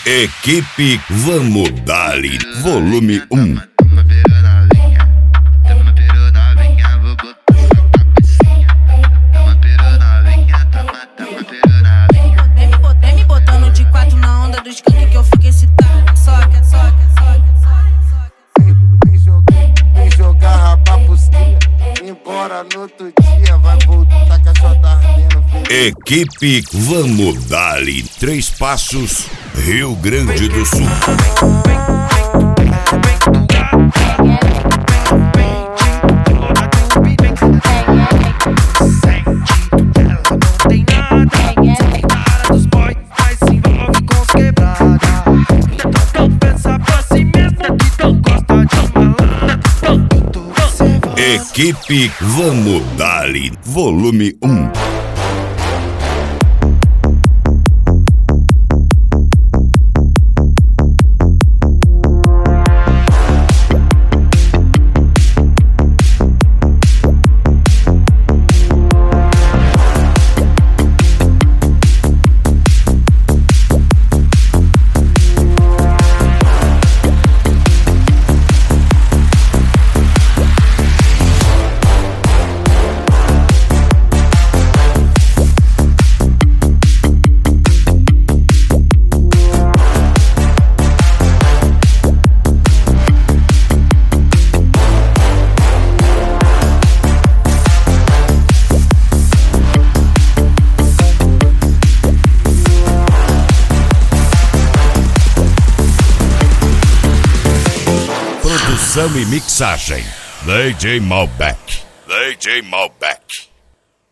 Equipe Vamos Dali, volume 1. Vem me botando de quatro na onda do skunk que eu fico excitado. Soca, soca, soca, soca. Vem jogar rapa pro cia, embora no outro dia vai voltar com a chota ardendo. Equipe Vamos Dali, 3 Passos, Rio Grande do Sul. Equipe Vamos Dali, volume 1. Produção e mixagem, DJ Malbec.